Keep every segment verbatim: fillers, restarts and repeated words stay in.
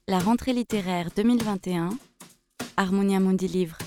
La rentrée littéraire deux mille vingt et un, Harmonia Mundi Livre.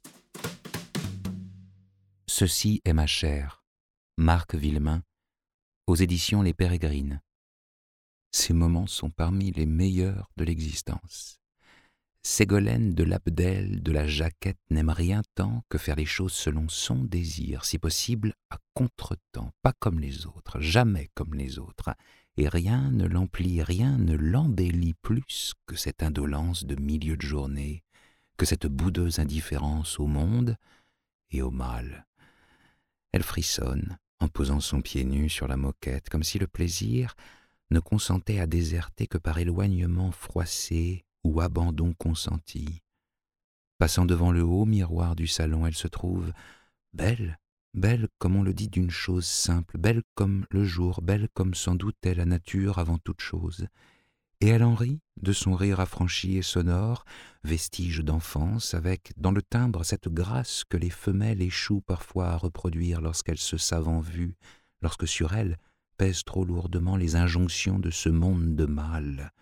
Ceci est ma chair, Marc Villemain, aux éditions Les Pérégrines. Ces moments sont parmi les meilleurs de l'existence. Ségolène de l'Abdel de la Jaquette n'aime rien tant que faire les choses selon son désir, si possible à contretemps, pas comme les autres, jamais comme les autres, et rien ne l'emplit, rien ne l'embellit plus que cette indolence de milieu de journée, que cette boudeuse indifférence au monde et au mal. Elle frissonne en posant son pied nu sur la moquette, comme si le plaisir ne consentait à déserter que par éloignement froissé ou abandon consenti. Passant devant le haut miroir du salon, elle se trouve belle, belle comme on le dit d'une chose simple, belle comme le jour, belle comme sans doute est la nature avant toute chose. Et elle en rit de son rire affranchi et sonore, vestige d'enfance, avec dans le timbre cette grâce que les femelles échouent parfois à reproduire lorsqu'elles se savent en vue, lorsque sur elles pèsent trop lourdement les injonctions de ce monde de mal.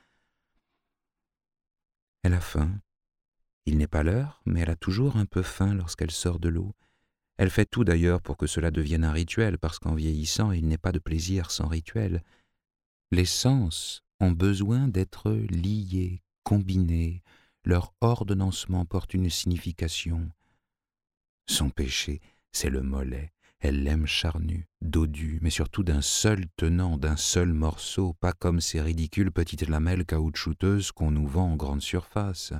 Elle a faim. Il n'est pas l'heure, mais elle a toujours un peu faim lorsqu'elle sort de l'eau. Elle fait tout d'ailleurs pour que cela devienne un rituel, parce qu'en vieillissant, il n'est pas de plaisir sans rituel. Les sens ont besoin d'être liés, combinés, leur ordonnancement porte une signification. Son péché, c'est le mollet. Elle l'aime charnu, dodu, mais surtout d'un seul tenant, d'un seul morceau, pas comme ces ridicules petites lamelles caoutchouteuses qu'on nous vend en grande surface.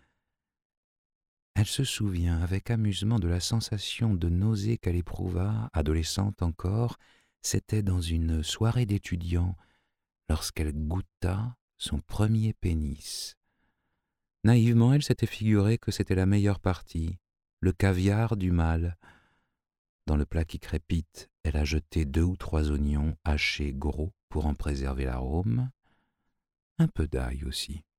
Elle se souvient avec amusement de la sensation de nausée qu'elle éprouva, adolescente encore, c'était dans une soirée d'étudiants, lorsqu'elle goûta son premier pénis. Naïvement, elle s'était figuré que c'était la meilleure partie, le caviar du mal. Dans le plat qui crépite, elle a jeté deux ou trois oignons hachés gros pour en préserver l'arôme, un peu d'ail aussi.